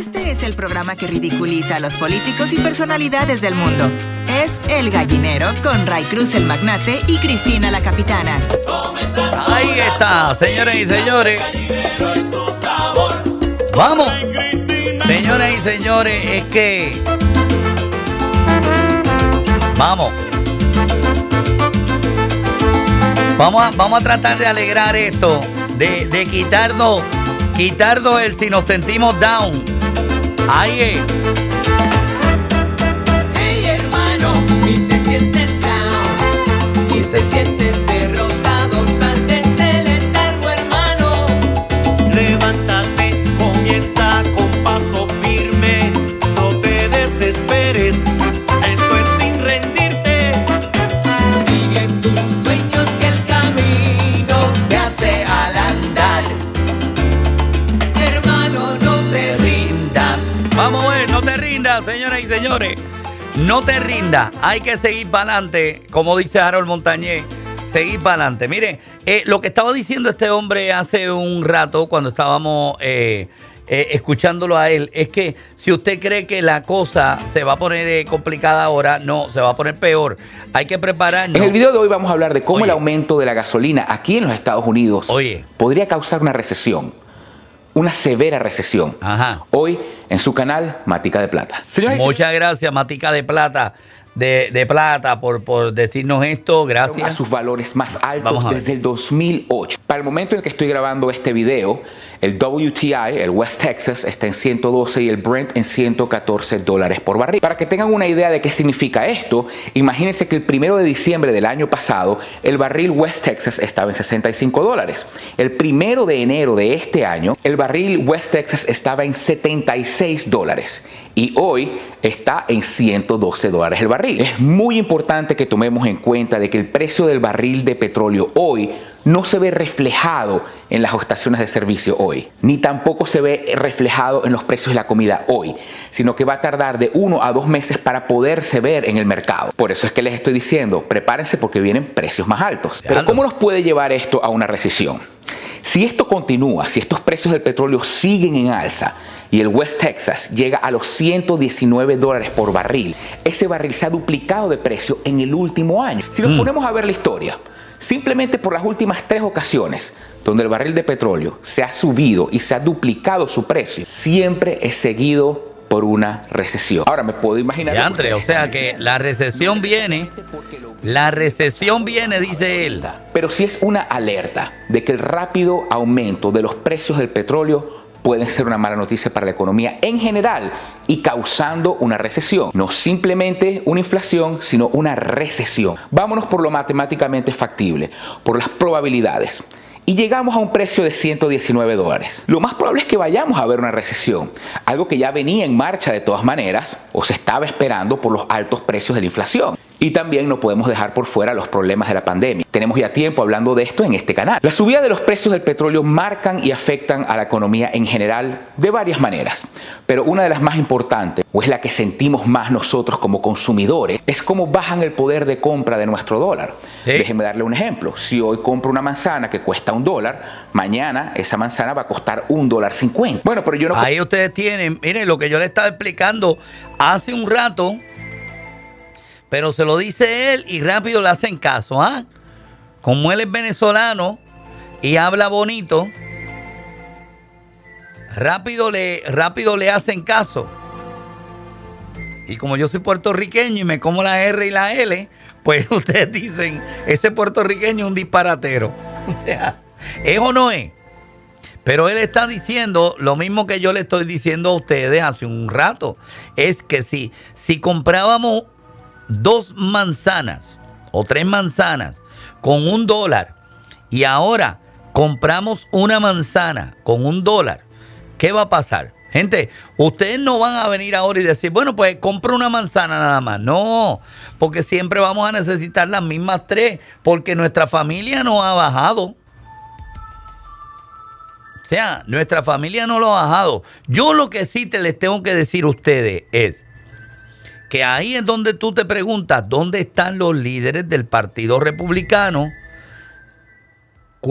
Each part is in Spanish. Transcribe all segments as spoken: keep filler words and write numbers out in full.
Este es el programa que ridiculiza a los políticos y personalidades del mundo. Es El Gallinero con Ray Cruz el magnate y Cristina la capitana. Ahí está, señores y señores. Vamos. Señoras y señores, es que... Vamos. Vamos a, vamos a tratar de alegrar esto, de, de quitarnos, quitarnos el si nos sentimos down. Ahí es. Hey hermano, si te sientes down, si te sientes derrotado, sal de ese letargo, hermano. Levántate, comienza con paso firme, no te desesperes, esto es sin rendirte. Sigue tus sueños que el camino se hace al andar. Hermano, no te rindas. Vamos a ver, no te rindas, señoras y señores. No te rindas. Hay que seguir para adelante, como dice Harold Montañez. Seguir para adelante. Mire, eh, lo que estaba diciendo este hombre hace un rato, cuando estábamos eh, eh, escuchándolo a él, es que si usted cree que la cosa se va a poner eh, complicada ahora, no, se va a poner peor. Hay que prepararnos. En el video de hoy vamos a hablar de cómo Oye. el aumento de la gasolina aquí en los Estados Unidos Oye. podría causar una recesión. Una severa recesión. Ajá. Hoy en su canal Matica de Plata. Señores, Muchas gracias, Matica de Plata, de, de Plata, por, por decirnos esto. a Gracias. sus valores más Vamos altos a ver. desde el dos mil ocho. Para el momento en el que estoy grabando este video, el W T I, el West Texas, está en ciento doce y el Brent en ciento catorce dólares por barril. Para que tengan una idea de qué significa esto, imagínense que el primero de diciembre del año pasado, el barril West Texas estaba en sesenta y cinco dólares. El primero de enero de este año, el barril West Texas estaba en setenta y seis dólares. Y hoy está en ciento doce dólares el barril. Es muy importante que tomemos en cuenta de que el precio del barril de petróleo hoy no se ve reflejado en las estaciones de servicio hoy, ni tampoco se ve reflejado en los precios de la comida hoy, sino que va a tardar de uno a dos meses para poderse ver en el mercado. Por eso es que les estoy diciendo, prepárense porque vienen precios más altos. Pero ¿cómo nos puede llevar esto a una recesión? Si esto continúa, si estos precios del petróleo siguen en alza y el West Texas llega a los ciento diecinueve dólares por barril, ese barril se ha duplicado de precio en el último año. Si nos mm. ponemos a ver la historia, simplemente por las últimas tres ocasiones donde el barril de petróleo se ha subido y se ha duplicado su precio, siempre es seguido por una recesión. Ahora me puedo imaginar... Andre, o sea que la recesión viene, la recesión viene, dice él. Pero sí es una alerta de que el rápido aumento de los precios del petróleo puede ser una mala noticia para la economía en general y causando una recesión. No simplemente una inflación, sino una recesión. Vámonos por lo matemáticamente factible, por las probabilidades. Y llegamos a un precio de ciento diecinueve dólares. Lo más probable es que vayamos a ver una recesión, algo que ya venía en marcha de todas maneras o se estaba esperando por los altos precios de la inflación. Y también no podemos dejar por fuera los problemas de la pandemia. Tenemos ya tiempo hablando de esto en este canal. La subida de los precios del petróleo marcan y afectan a la economía en general de varias maneras. Pero una de las más importantes, o es la que sentimos más nosotros como consumidores, es cómo bajan el poder de compra de nuestro dólar. ¿Sí? Déjenme darle un ejemplo. Si hoy compro una manzana que cuesta un dólar, mañana esa manzana va a costar un dólar cincuenta. Bueno, pero yo no... Ahí ustedes tienen, miren lo que yo le estaba explicando hace un rato. Pero se lo dice él y rápido le hacen caso, ¿ah? Como él es venezolano y habla bonito, rápido le, rápido le hacen caso. Y como yo soy puertorriqueño y me como la R y la L, pues ustedes dicen, ese puertorriqueño es un disparatero. O sea, ¿es o no es? Pero él está diciendo lo mismo que yo le estoy diciendo a ustedes hace un rato. Es que si, si comprábamos dos manzanas o tres manzanas con un dólar y ahora compramos una manzana con un dólar, ¿qué va a pasar? Gente, ustedes no van a venir ahora y decir, bueno, pues compro una manzana nada más. No, porque siempre vamos a necesitar las mismas tres, porque nuestra familia no ha bajado. O sea, nuestra familia no lo ha bajado. Yo lo que sí te les tengo que decir a ustedes es que ahí es donde tú te preguntas, ¿dónde están los líderes del Partido Republicano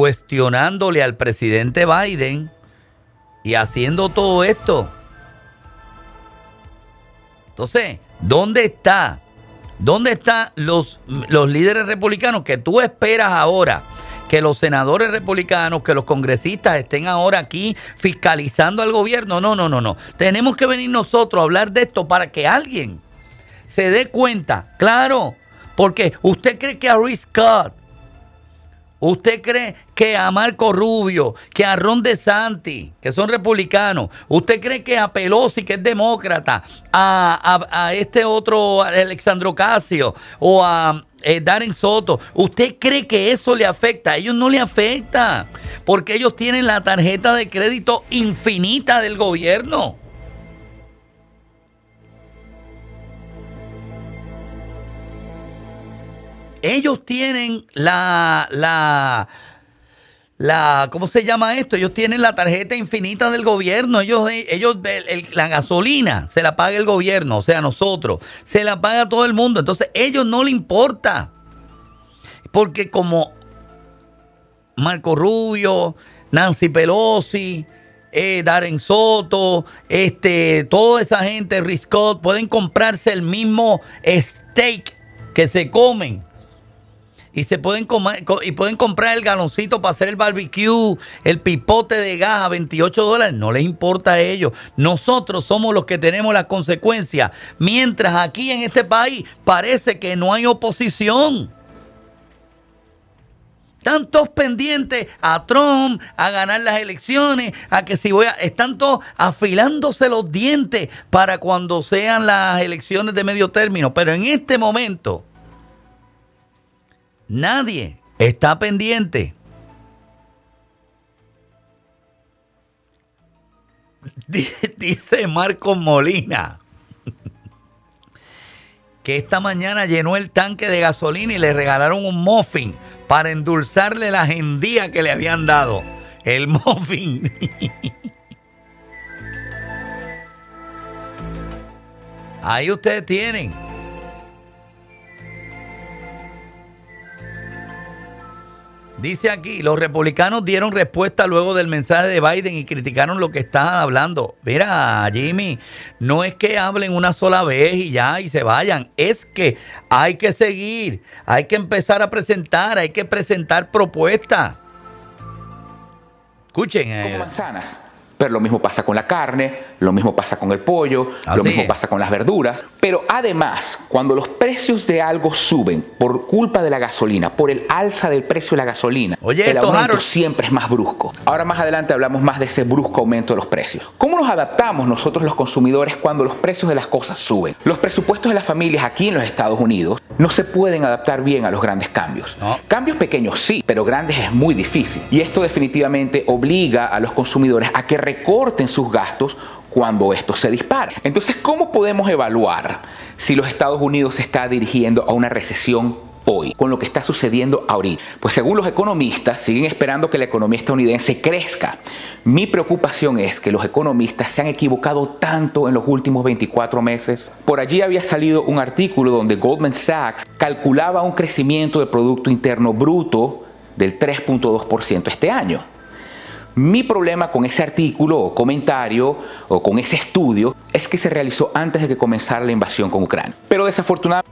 cuestionándole al presidente Biden y haciendo todo esto? Entonces, ¿dónde está? ¿Dónde están los, los líderes republicanos que tú esperas ahora? Que los senadores republicanos, que los congresistas estén ahora aquí fiscalizando al gobierno. No, no, no, no. Tenemos que venir nosotros a hablar de esto para que alguien se dé cuenta. Claro, porque usted cree que a Rick Scott, usted cree que a Marco Rubio, que a Ron DeSantis, que son republicanos, usted cree que a Pelosi, que es demócrata, a, a, a este otro, Alexandro Ocasio, o a eh, Darren Soto, usted cree que eso le afecta. A ellos no le afecta, porque ellos tienen la tarjeta de crédito infinita del gobierno. Ellos tienen la, la, la, ¿cómo se llama esto? Ellos tienen la tarjeta infinita del gobierno. Ellos, ellos el, el, la gasolina se la paga el gobierno, o sea, nosotros. Se la paga todo el mundo. Entonces, a ellos no les importa. Porque como Marco Rubio, Nancy Pelosi, eh, Darren Soto, este, toda esa gente, Rick Scott, pueden comprarse el mismo steak que se comen. Y se pueden comer, y pueden comprar el galoncito para hacer el barbecue, el pipote de gas a veintiocho dólares. No les importa a ellos. Nosotros somos los que tenemos las consecuencias. Mientras aquí en este país parece que no hay oposición. Están todos pendientes a Trump, a ganar las elecciones, a que si voy a... Están todos afilándose los dientes para cuando sean las elecciones de medio término. Pero en este momento... nadie está pendiente. Dice Marcos Molina que esta mañana llenó el tanque de gasolina y le regalaron un muffin para endulzarle la agendía que le habían dado. El muffin. Ahí ustedes tienen. Dice aquí, los republicanos dieron respuesta luego del mensaje de Biden y criticaron lo que estaban hablando. Mira, Jimmy, no es que hablen una sola vez y ya y se vayan. Es que hay que seguir, hay que empezar a presentar, hay que presentar propuestas. Escuchen. Eh. Como manzanas. Pero lo mismo pasa con la carne, lo mismo pasa con el pollo, Así lo mismo es. pasa con las verduras. Pero además, cuando los precios de algo suben por culpa de la gasolina, por el alza del precio de la gasolina, Oye, el esto, aumento Harold. siempre es más brusco. Ahora más adelante hablamos más de ese brusco aumento de los precios. ¿Cómo nos adaptamos nosotros los consumidores cuando los precios de las cosas suben? Los presupuestos de las familias aquí en los Estados Unidos no se pueden adaptar bien a los grandes cambios. No. Cambios pequeños sí, pero grandes es muy difícil. Y esto definitivamente obliga a los consumidores a que recorten sus gastos cuando esto se dispara. Entonces, ¿cómo podemos evaluar si los Estados Unidos se está dirigiendo a una recesión hoy, con lo que está sucediendo ahorita? Pues según los economistas, siguen esperando que la economía estadounidense crezca. Mi preocupación es que los economistas se han equivocado tanto en los últimos veinticuatro meses. Por allí había salido un artículo donde Goldman Sachs calculaba un crecimiento del Producto Interno Bruto del tres punto dos por ciento este año. Mi problema con ese artículo o comentario o con ese estudio es que se realizó antes de que comenzara la invasión con Ucrania. Pero desafortunadamente...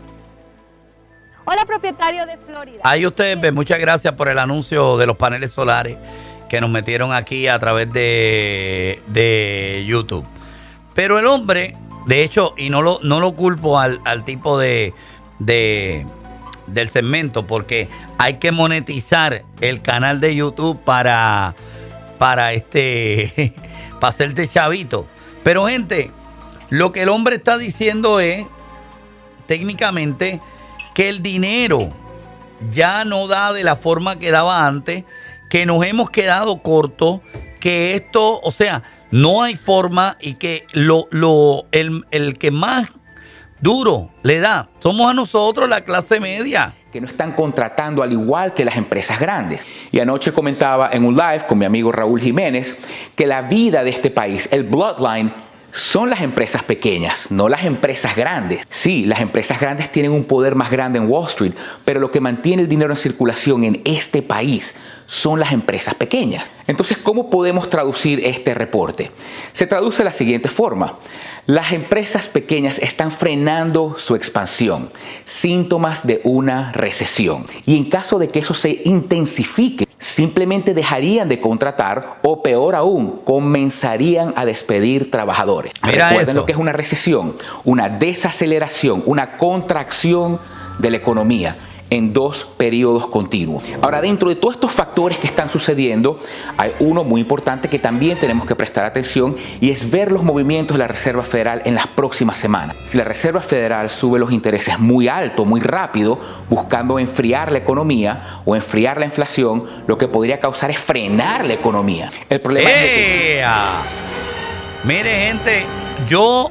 Hola, propietario de Florida. Ahí ustedes ven, muchas gracias por el anuncio de los paneles solares que nos metieron aquí a través de, de YouTube. Pero el hombre, de hecho, y no lo, no lo culpo al, al tipo de, de del segmento, porque hay que monetizar el canal de YouTube para, para este para hacerte chavito. Pero gente, lo que el hombre está diciendo es técnicamente que el dinero ya no da de la forma que daba antes, que nos hemos quedado cortos, que esto, o sea, no hay forma y que lo, lo, el, el que más duro le da somos a nosotros, la clase media. Que no están contratando al igual que las empresas grandes. Y anoche comentaba en un live con mi amigo Raúl Jiménez que la vida de este país, el bloodline, son las empresas pequeñas, no las empresas grandes. Sí, las empresas grandes tienen un poder más grande en Wall Street, pero lo que mantiene el dinero en circulación en este país son las empresas pequeñas. Entonces, ¿cómo podemos traducir este reporte? Se traduce de la siguiente forma. Las empresas pequeñas están frenando su expansión, síntomas de una recesión. Y en caso de que eso se intensifique, simplemente dejarían de contratar o, peor aún, comenzarían a despedir trabajadores. Mira Recuerden eso. lo que es una recesión, una desaceleración, una contracción de la economía en dos periodos continuos. Ahora, dentro de todos estos factores que están sucediendo, hay uno muy importante que también tenemos que prestar atención y es ver los movimientos de la Reserva Federal en las próximas semanas. Si la Reserva Federal sube los intereses muy alto, muy rápido, buscando enfriar la economía o enfriar la inflación, lo que podría causar es frenar la economía. El problema es de que... ¡Ea! Mire, gente, yo...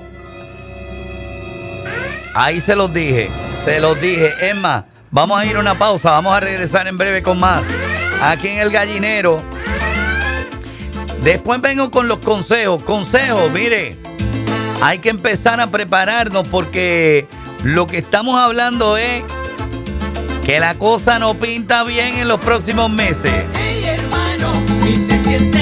Ahí se los dije, se los dije. Es más, vamos a ir a una pausa, vamos a regresar en breve con más. Aquí en El Gallinero. Después vengo con los consejos. Consejos, mire, hay que empezar a prepararnos porque lo que estamos hablando es que la cosa no pinta bien en los próximos meses. Hey hermano, si te sientes